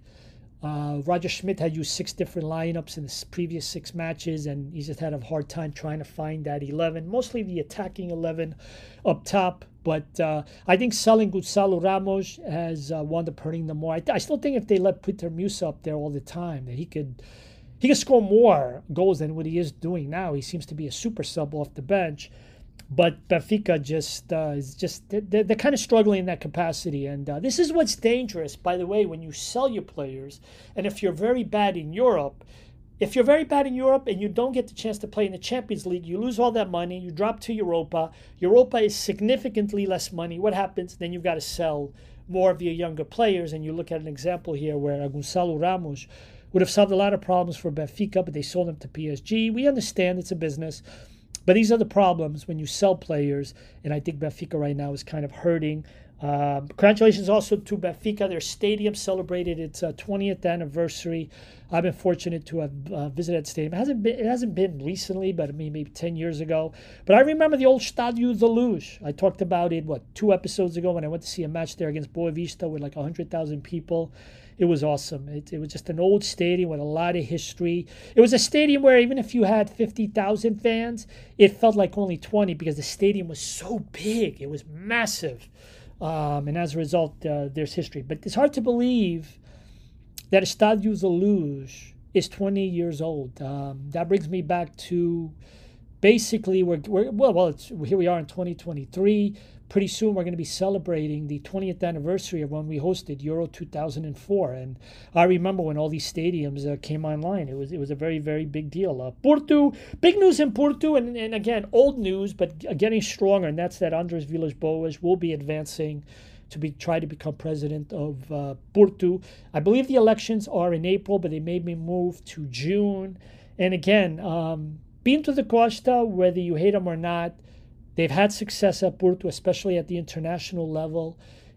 [SPEAKER 3] Uh, Roger Schmidt had used six different lineups in the previous six matches, and he just had a hard time trying to find that eleven, mostly the attacking eleven up top. But uh, I think selling Gonçalo Ramos has uh, wound up hurting them more. I, I still think if they let Peter Musa up there all the time, that he could he could score more goals than what he is doing now. He seems to be a super sub off the bench. But Benfica just uh, is just they're, they're kind of struggling in that capacity, and uh, this is what's dangerous, by the way, when you sell your players. And if you're very bad in Europe, if you're very bad in Europe and you don't get the chance to play in the Champions League, you lose all that money. You drop to Europa. Europa is significantly less money. What happens? Then you've got to sell more of your younger players. And you look at an example here where Gonçalo Ramos would have solved a lot of problems for Benfica, but they sold him to P S G. We understand it's a business. But these are the problems when you sell players, and I think Benfica right now is kind of hurting. Uh, congratulations also to Benfica. Their stadium celebrated its uh, twentieth anniversary. I've been fortunate to have uh, visited that stadium. It hasn't been, it hasn't been recently, but I mean maybe ten years ago. But I remember the old Estádio da Luz. I talked about it, what, two episodes ago when I went to see a match there against Boavista with like one hundred thousand people. It was awesome. It, it was just an old stadium with a lot of history. It was a stadium where even if you had fifty thousand fans, it felt like only twenty because the stadium was so big. It was massive. Um, and as a result, uh, there's history. But it's hard to believe that Estádio da Luz is twenty years old. Um, that brings me back to basically, we're, we're well, well it's, here we are in twenty twenty-three. Pretty soon we're going to be celebrating the twentieth anniversary of when we hosted Euro two thousand four. And I remember when all these stadiums uh, came online. It was it was a very, very big deal. Uh, Porto, big news in Porto, and, and again, old news, but getting stronger, and that's that Andrés Villas-Boas will be advancing to be try to become president of uh, Porto. I believe the elections are in April, but they made me move to June. And again, um, Pinto da Costa, whether you hate him or not, they've had success at Porto, especially at the international level.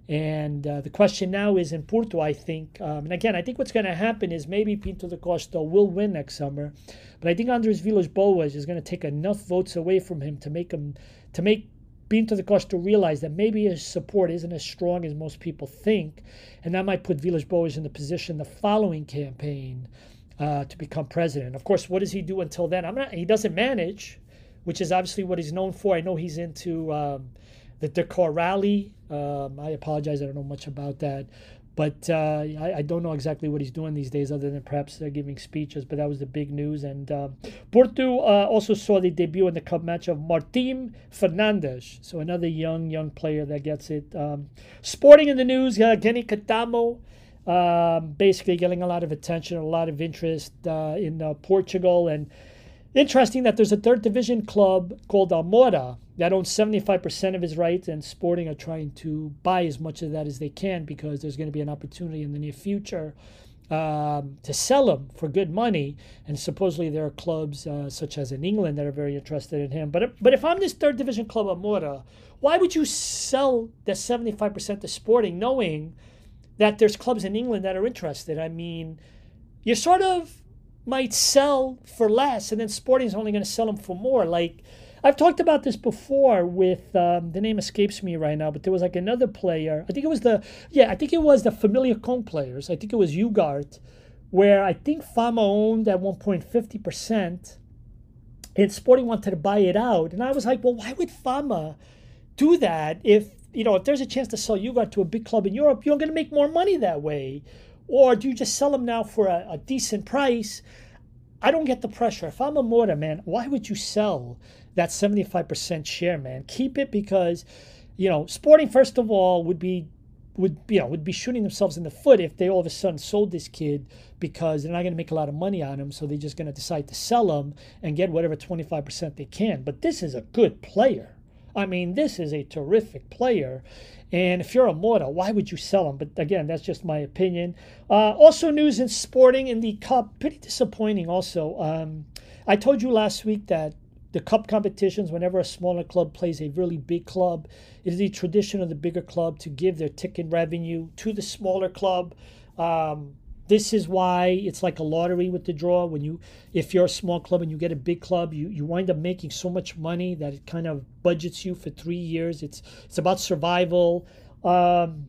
[SPEAKER 3] And uh, the question now is in Porto, I think, um, and again, I think what's going to happen is maybe Pinto da Costa will win next summer, but I think Andrés Villas-Boas is going to take enough votes away from him to make him to make Pinto da Costa realize that maybe his support isn't as strong as most people think, and that might put Villas-Boas in the position the following campaign uh, to become president. Of course, what does he do until then? I'm not. He doesn't manage, which is obviously what he's known for. I know he's into um, the Dakar Rally. Um, I apologize, I don't know much about that. But uh, I, I don't know exactly what he's doing these days other than perhaps uh, giving speeches. But that was the big news. And uh, Porto uh, also saw the debut in the cup match of Martim Fernandes. So another young, young player that gets it. Um, sporting in the news, uh, Geni Catamo. Um, basically getting a lot of attention, a lot of interest uh, in uh, Portugal. And interesting that there's a third division club called Almora that owns seventy-five percent of his rights, and Sporting are trying to buy as much of that as they can because there's going to be an opportunity in the near future um, to sell him for good money. And supposedly there are clubs uh, such as in England that are very interested in him. But if, but if I'm this third division club Almora, why would you sell the seventy-five percent to Sporting knowing that there's clubs in England that are interested? I mean, you sort of might sell for less, and then Sporting's only going to sell them for more. Like, I've talked about this before with, um, the name escapes me right now, but there was like another player. I think it was the, yeah, I think it was the Familia Kong players. I think it was Ugart, where I think Fama owned at one point fifty percent, and Sporting wanted to buy it out. And I was like, well, why would Fama do that if, you know, if there's a chance to sell Ugart to a big club in Europe, you're going to make more money that way? Or do you just sell them now for a, a decent price? I don't get the pressure. If I'm a Mora, man, why would you sell that seventy-five percent share, man? Keep it, because, you know, Sporting, first of all, would be would you know would be shooting themselves in the foot if they all of a sudden sold this kid, because they're not going to make a lot of money on him, so they're just going to decide to sell him and get whatever twenty-five percent they can. But this is a good player. I mean, this is a terrific player. And if you're a Mora, why would you sell him? But again, that's just my opinion. Uh, also, news in Sporting in the Cup, pretty disappointing also. Um, I told you last week that the Cup competitions, whenever a smaller club plays a really big club, it is the tradition of the bigger club to give their ticket revenue to the smaller club. Um, This is why it's like a lottery with the draw. When you, if you're a small club and you get a big club, you, you wind up making so much money that it kind of budgets you for three years. It's it's about survival. Um,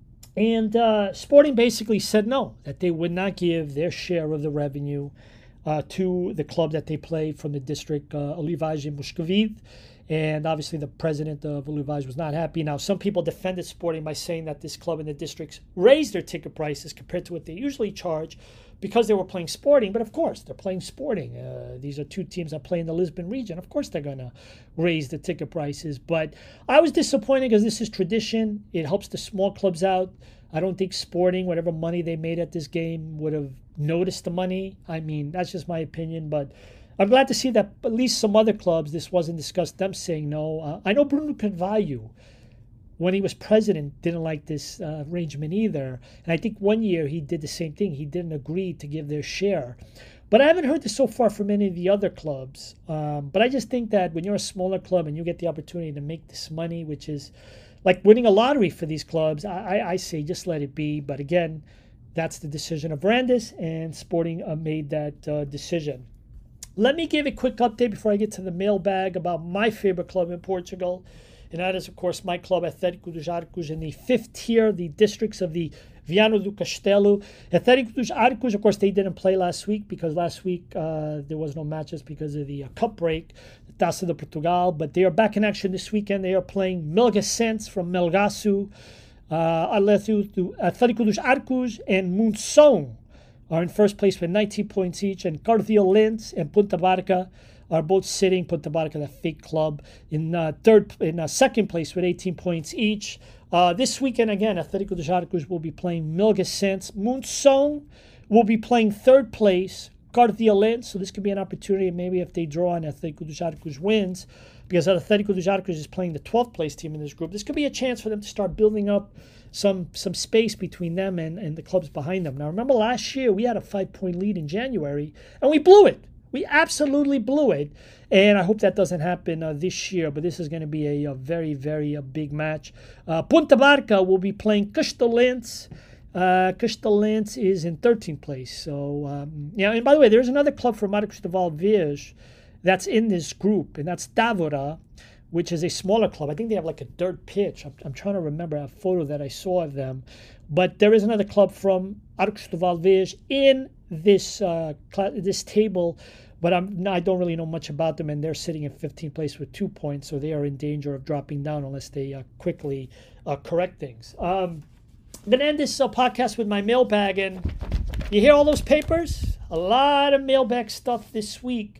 [SPEAKER 3] and uh, Sporting basically said no, that they would not give their share of the revenue uh, to the club that they play from the district, uh, Olivage Muscovite. And obviously the president of Olivage was not happy. Now, some people defended Sporting by saying that this club and the districts raised their ticket prices compared to what they usually charge because they were playing Sporting. But of course, they're playing Sporting. Uh, these are two teams that play in the Lisbon region. Of course, they're going to raise the ticket prices. But I was disappointed because this is tradition. It helps the small clubs out. I don't think Sporting, whatever money they made at this game, would have noticed the money. I mean, that's just my opinion. But I'm glad to see that at least some other clubs, this wasn't discussed, them saying no. Uh, I know Bruno Carvalho, when he was president, didn't like this uh, arrangement either. And I think one year he did the same thing. He didn't agree to give their share. But I haven't heard this so far from any of the other clubs. Um, but I just think that when you're a smaller club and you get the opportunity to make this money, which is like winning a lottery for these clubs, I, I, I say just let it be. But again, that's the decision of Brandis, and Sporting uh, made that uh, decision. Let me give a quick update before I get to the mailbag about my favorite club in Portugal. And that is, of course, my club, Atlético dos Arcos, in the fifth tier, the districts of the Viana do Castelo. Atlético dos Arcos, of course, they didn't play last week because last week uh, there was no matches because of the uh, cup break, the Taça de Portugal. But they are back in action this weekend. They are playing Melgaçense from Melgaço, uh, Atlético dos Arcos, and Monção are in first place with nineteen points each, and Cardeal Lens and Punta Barca are both sitting. Punta Barca, the fake club, in uh, third, in uh, second place with eighteen points each. Uh, this weekend again, Atlético dos Arcos will be playing Melgaçense. Monção will be playing third place, Cardeal Lens. So this could be an opportunity, maybe if they draw and Atlético dos Arcos wins, because Atlético dos Arcos is playing the twelfth place team in this group. This could be a chance for them to start building up some some space between them and, and the clubs behind them. Now, remember last year we had a five-point lead in January, and we blew it. We absolutely blew it, and I hope that doesn't happen uh, this year, but this is going to be a, a very, very a big match. Uh, Punta Barca will be playing Castelense. Uh, Castelense is in thirteenth place. So, um, yeah, and by the way, there's another club from Marcos de Valverde that's in this group, and that's Távora, which is a smaller club. I think they have like a dirt pitch. I'm, I'm trying to remember a photo that I saw of them. But there is another club from Arcos de Valverde in this uh, cl- this table, but I'm, I don't really know much about them, and they're sitting in fifteenth place with two points, so they are in danger of dropping down unless they uh, quickly uh, correct things. Um, I'm going to end this uh, podcast with my mailbag, and you hear all those papers? A lot of mailbag stuff this week.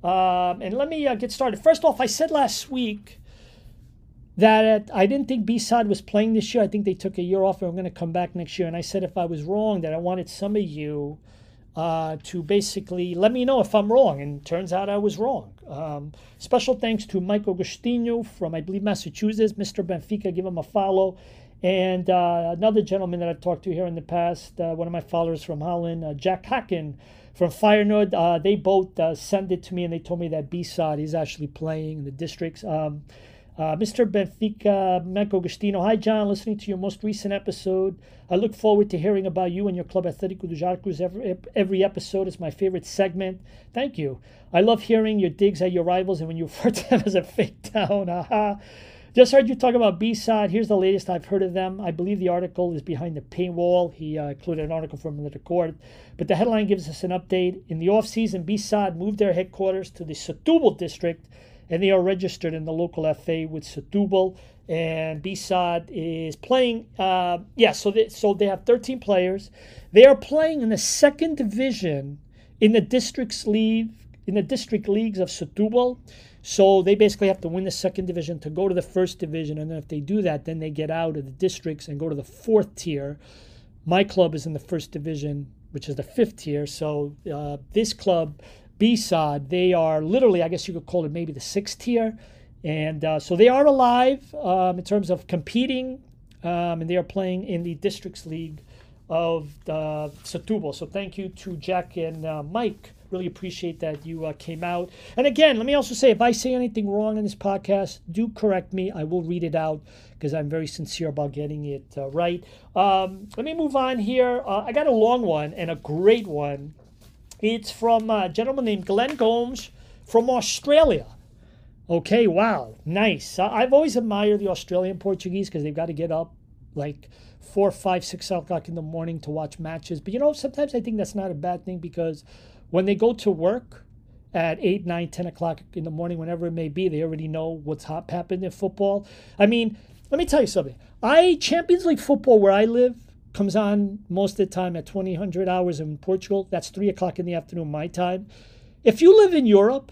[SPEAKER 3] Um, and let me uh, get started. First off, I said last week that I didn't think B-Side was playing this year. I think they took a year off and we're going to come back next year. And I said if I was wrong, that I wanted some of you uh, to basically let me know if I'm wrong. And turns out I was wrong. Um, special thanks to Mike Agostino from, I believe, Massachusetts. Mister Benfica, give him a follow. And uh, another gentleman that I've talked to here in the past, uh, one of my followers from Holland, uh, Jack Hacken from Feyenoord. Uh, they both uh, sent it to me, and they told me that B-Side is actually playing in the districts. Um, Uh, Mister Benfica Meco Agostino. Hi, John. Listening to your most recent episode. I look forward to hearing about you and your club Atlético dos Arcos. Every, every episode is my favorite segment. Thank you. I love hearing your digs at your rivals and when you refer to them as a fake town. Aha. Just heard you talk about B-Side. Here's the latest I've heard of them. I believe the article is behind the paywall. He uh, included an article from the record. But the headline gives us an update. In the offseason, B-Side moved their headquarters to the Setúbal district, and they are registered in the local F A with Setúbal. And B-Side is playing, uh, yeah, so they, so they have thirteen players. They are playing in the second division in the district's league, in the district leagues of Setúbal. So they basically have to win the second division to go to the first division. And then if they do that, then they get out of the districts and go to the fourth tier. My club is in the first division, which is the fifth tier. So uh, this club, B-Side, they are literally, I guess you could call it maybe the sixth tier. And uh, so they are alive um, in terms of competing. Um, and they are playing in the districts league of uh, Setúbal. So thank you to Jack and uh, Mike. Really appreciate that you uh, came out. And again, let me also say, if I say anything wrong in this podcast, do correct me. I will read it out because I'm very sincere about getting it uh, right. Um, let me move on here. Uh, I got a long one and a great one. It's from a gentleman named Glenn Gomes from Australia. Okay, wow, nice. Uh, I've always admired the Australian Portuguese because they've got to get up like four, five, six o'clock in the morning to watch matches. But, you know, sometimes I think that's not a bad thing because when they go to work at eight, nine, ten o'clock in the morning, whenever it may be, they already know what's happened in football. I mean, let me tell you something. I Champions League football where I live comes on most of the time at twenty hundred hours in Portugal. That's three o'clock in the afternoon my time. If you live in Europe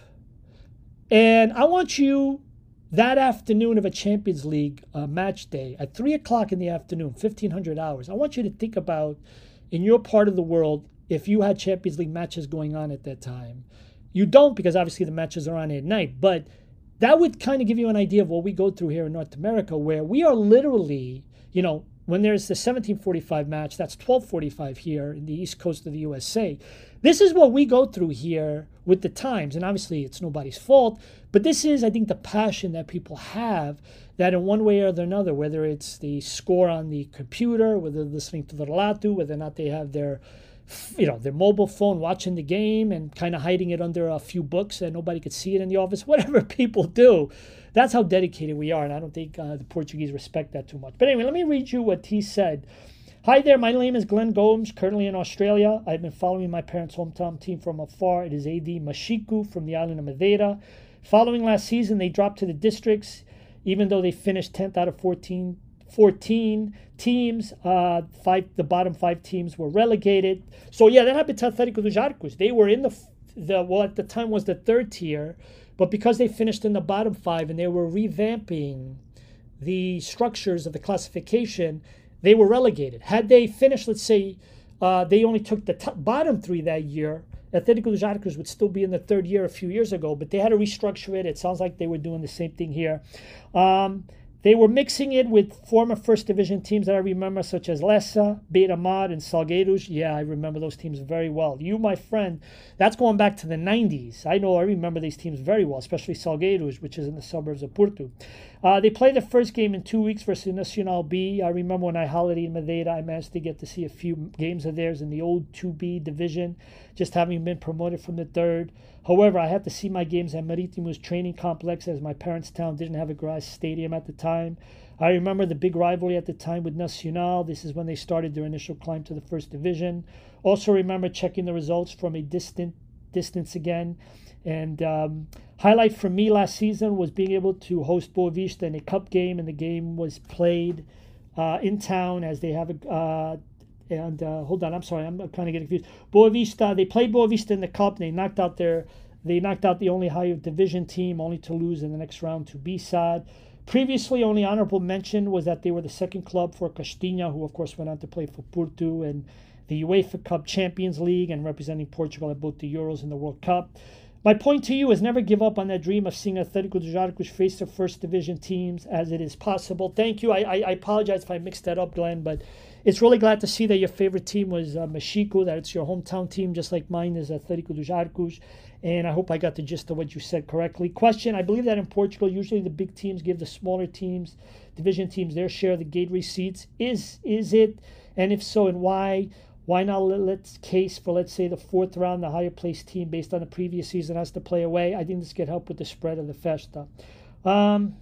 [SPEAKER 3] and I want you that afternoon of a Champions League uh, match day at three o'clock in the afternoon, fifteen hundred hours, I want you to think about in your part of the world if you had Champions League matches going on at that time. You don't because obviously the matches are on at night, but that would kind of give you an idea of what we go through here in North America where we are literally, you know, when there's the seventeen forty-five match, that's twelve forty-five here in the East Coast of the U S A. This is what we go through here with the times, and obviously it's nobody's fault, but this is, I think, the passion that people have that in one way or another, whether it's the score on the computer, whether they're listening to the relato, whether or not they have their you know, their mobile phone watching the game and kind of hiding it under a few books and nobody could see it in the office, whatever people do. That's how dedicated we are, and I don't think uh, the Portuguese respect that too much. But anyway, let me read you what he said. Hi there, my name is Glenn Gomes, currently in Australia. I've been following my parents' hometown team from afar. It is A D Machico from the island of Madeira. Following last season, they dropped to the districts, even though they finished tenth out of fourteen fourteen teams. Uh, five, the bottom five teams were relegated. So yeah, that happened to Atlético dos Arcos. They were in the the well at the time was the third tier, but because they finished in the bottom five and they were revamping the structures of the classification, they were relegated. Had they finished, let's say, uh, they only took the top, bottom three that year, Atlético dos Arcos would still be in the third year a few years ago, but they had to restructure it. It sounds like they were doing the same thing here. Um, They were mixing it with former first division teams that I remember, such as Lessa, Beira-Mar, and Salgueiros. Yeah, I remember those teams very well. You, my friend, that's going back to the nineties. I know I remember these teams very well, especially Salgueiros, which is in the suburbs of Porto. Uh, they played the first game in two weeks versus Nacional B. I remember when I holidayed in Madeira, I managed to get to see a few games of theirs in the old two B division, just having been promoted from the third. However, I had to see my games at Marítimo's training complex as my parents' town didn't have a grass stadium at the time. I remember the big rivalry at the time with Nacional. This is when they started their initial climb to the first division. Also remember checking the results from a distant distance again. And um, highlight for me last season was being able to host Boa Vista in a cup game, and the game was played uh, in town as they have a... Uh, And uh, hold on, I'm sorry, I'm kind of getting confused. Boa Vista, they played Boa Vista in the cup. They knocked out their, they knocked out the only higher division team, only to lose in the next round to B-Side. Previously, only honorable mention was that they were the second club for Castinha, who of course went on to play for Porto and the UEFA Cup Champions League and representing Portugal at both the Euros and the World Cup. My point to you is never give up on that dream of seeing Atlético dos Arcos face their first division teams as it is possible. Thank you. I, I, I apologize if I mixed that up, Glenn, but it's really glad to see that your favorite team was uh, Machico, that it's your hometown team, just like mine is Atlético dos Arcos. And I hope I got the gist of what you said correctly. Question, I believe that in Portugal, usually the big teams give the smaller teams, division teams, their share of the gate receipts. Is is it? And if so, and why? Why not let, let's case for, let's say, the fourth round, the higher placed team based on the previous season has to play away? I think this could help with the spread of the festa. Um,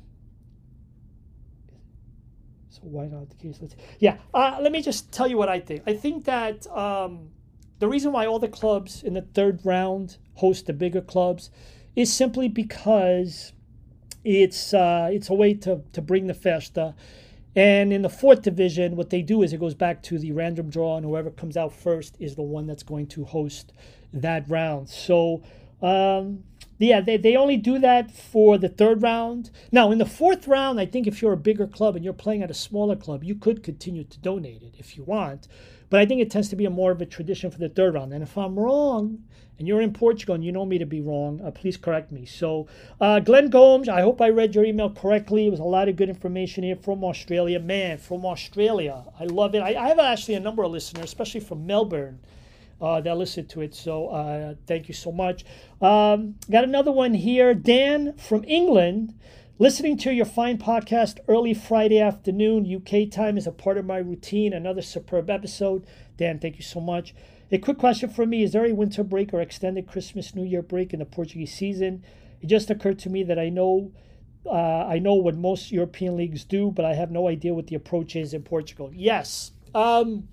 [SPEAKER 3] so why not the case? Let's, yeah, uh, let me just tell you what I think. I think that um, the reason why all the clubs in the third round host the bigger clubs is simply because it's uh, it's a way to, to bring the festa. And in the fourth division, what they do is it goes back to the random draw, and whoever comes out first is the one that's going to host that round. So, um, yeah, they, they only do that for the third round. Now, in the fourth round, I think if you're a bigger club and you're playing at a smaller club, you could continue to donate it if you want. But I think it tends to be a more of a tradition for the third round. And if I'm wrong, and you're in Portugal and you know me to be wrong, uh, please correct me. So, uh, Glenn Gomes, I hope I read your email correctly. It was a lot of good information here from Australia. Man, from Australia, I love it. I, I have actually a number of listeners, especially from Melbourne, uh, that listen to it. So, uh, thank you so much. Um, got another one here. Dan from England. Listening to your fine podcast early Friday afternoon, U K time, is a part of my routine. Another superb episode. Dan, thank you so much. A quick question for me. Is there a winter break or extended Christmas, New Year break in the Portuguese season? It just occurred to me that I know uh, I know what most European leagues do, but I have no idea what the approach is in Portugal. Yes. Um,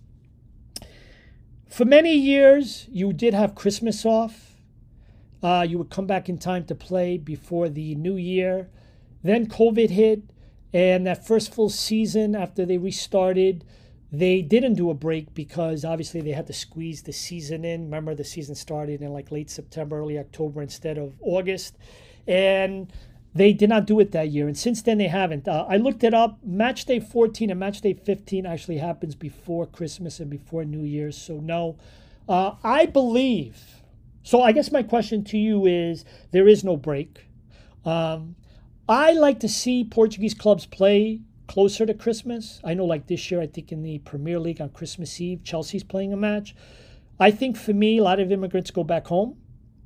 [SPEAKER 3] for many years, you did have Christmas off. Uh, you would come back in time to play before the new year. Then COVID hit, and that first full season after they restarted, they didn't do a break because obviously they had to squeeze the season in. Remember, the season started in like late September, early October instead of August. And they did not do it that year. And since then, they haven't. Uh, I looked it up. Match day fourteen and match day fifteen actually happens before Christmas and before New Year's. So no, uh, I believe... So I guess my question to you is, there is no break. Um, I like to see Portuguese clubs play closer to Christmas. I know like this year, I think in the Premier League on Christmas Eve, Chelsea's playing a match. I think for me, a lot of immigrants go back home.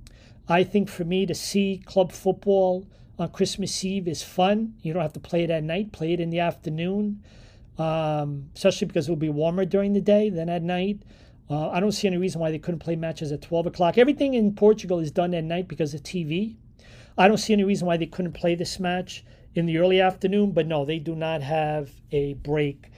[SPEAKER 3] I think for me to see club football on Christmas Eve is fun. You don't have to play it at night. Play it in the afternoon, um, especially because it will be warmer during the day than at night. Uh, I don't see any reason why they couldn't play matches at twelve o'clock. Everything in Portugal is done at night because of T V. I don't see any reason why they couldn't play this match in the early afternoon, but no, they do not have a break.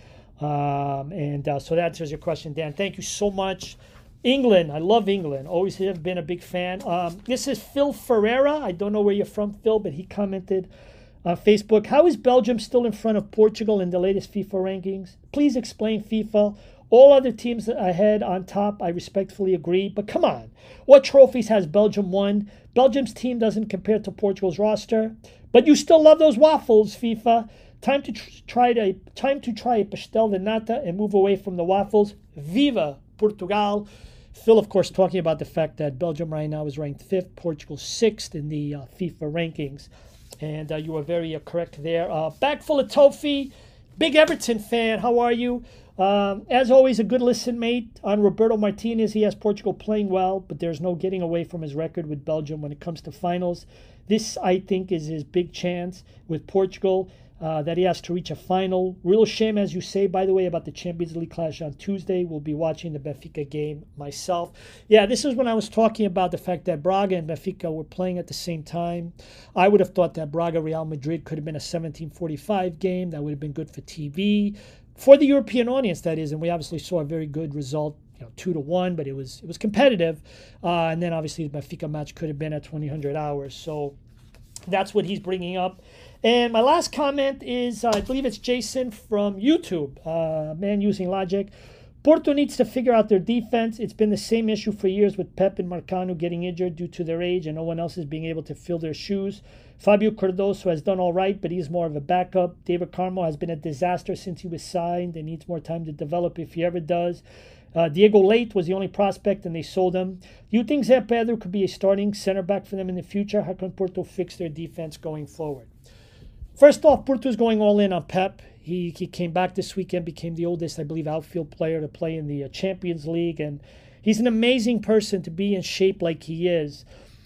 [SPEAKER 3] Um, and uh, so that answers your question, Dan. Thank you so much. England, I love England. Always have been a big fan. Um, this is Phil Ferreira. I don't know where you're from, Phil, but he commented on Facebook. How is Belgium still in front of Portugal in the latest FIFA rankings? Please explain FIFA. All other teams ahead on top, I respectfully agree. But come on, what trophies has Belgium won? Belgium's team doesn't compare to Portugal's roster. But you still love those waffles, FIFA. Time to tr- try to time to try a pastel de nata and move away from the waffles. Viva Portugal! Phil, of course, talking about the fact that Belgium right now is ranked fifth, Portugal sixth in the uh, FIFA rankings. And uh, you are very uh, correct there. Uh, bag full of toffee. Big Everton fan. How are you? Um, as always, a good listen, mate. On Roberto Martinez, he has Portugal playing well, but there's no getting away from his record with Belgium when it comes to finals. This, I think, is his big chance with Portugal, uh, that he has to reach a final. Real shame, as you say, by the way, about the Champions League clash on Tuesday. We'll be watching the Benfica game myself. Yeah, this is when I was talking about the fact that Braga and Benfica were playing at the same time. I would have thought that Braga-Real Madrid could have been a seventeen forty-five game. That would have been good for T V. For the European audience, that is, and we obviously saw a very good result, you know, two to one, but it was it was competitive. Uh, and then obviously the Benfica match could have been at twenty hundred hours. So that's what he's bringing up. And my last comment is, uh, I believe it's Jason from YouTube, uh, man using logic. Porto needs to figure out their defense. It's been the same issue for years with Pep and Marcano getting injured due to their age and no one else is being able to fill their shoes. Fabio Cardoso has done all right, but he's more of a backup. David Carmo has been a disaster since he was signed and needs more time to develop if he ever does. Uh, Diego Leite was the only prospect and they sold him. Do you think Zé Pedro could be a starting center back for them in the future? How can Porto fix their defense going forward? First off, Porto's going all in on Pep. He he came back this weekend, became the oldest, I believe, outfield player to play in the uh, Champions League. And he's an amazing person to be in shape like he is.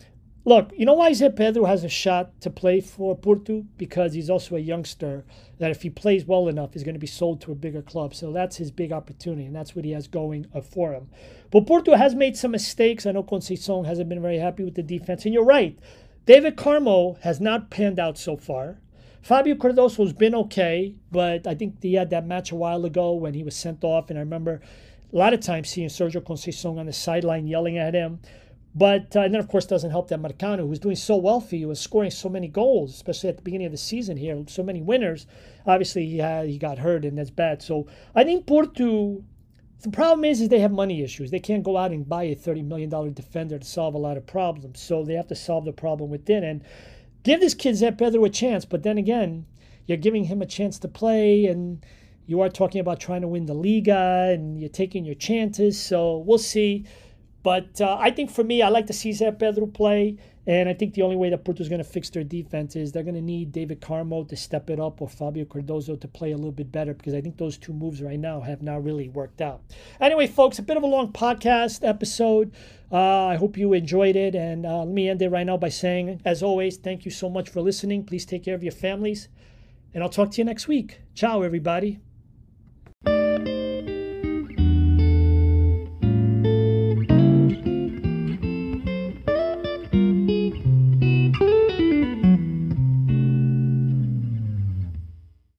[SPEAKER 3] Look, you know why Zé Pedro has a shot to play for Porto? Because he's also a youngster that if he plays well enough, he's going to be sold to a bigger club. So that's his big opportunity, and that's what he has going uh, for him. But Porto has made some mistakes. I know Conceição hasn't been very happy with the defense. And you're right. David Carmo has not panned out so far. Fabio Cardoso's been okay, but I think he had that match a while ago when he was sent off. And I remember a lot of times seeing Sergio Conceição on the sideline yelling at him. But uh, and then, of course, doesn't help that Marcano, who was doing so well for you, was scoring so many goals, especially at the beginning of the season here, so many winners. Obviously, he, had, he got hurt, and that's bad. So I think Porto, the problem is, is they have money issues. They can't go out and buy a thirty million dollars defender to solve a lot of problems. So they have to solve the problem within. And give this kid Zé Pedro a chance. But then again, you're giving him a chance to play, and you are talking about trying to win the Liga, and you're taking your chances. So we'll see. But uh, I think for me, I like to see Zé Pedro play. And I think the only way that Porto is going to fix their defense is they're going to need David Carmo to step it up or Fabio Cardoso to play a little bit better, because I think those two moves right now have not really worked out. Anyway, folks, a bit of a long podcast episode. Uh, I hope you enjoyed it. And uh, let me end it right now by saying, as always, thank you so much for listening. Please take care of your families. And I'll talk to you next week. Ciao, everybody.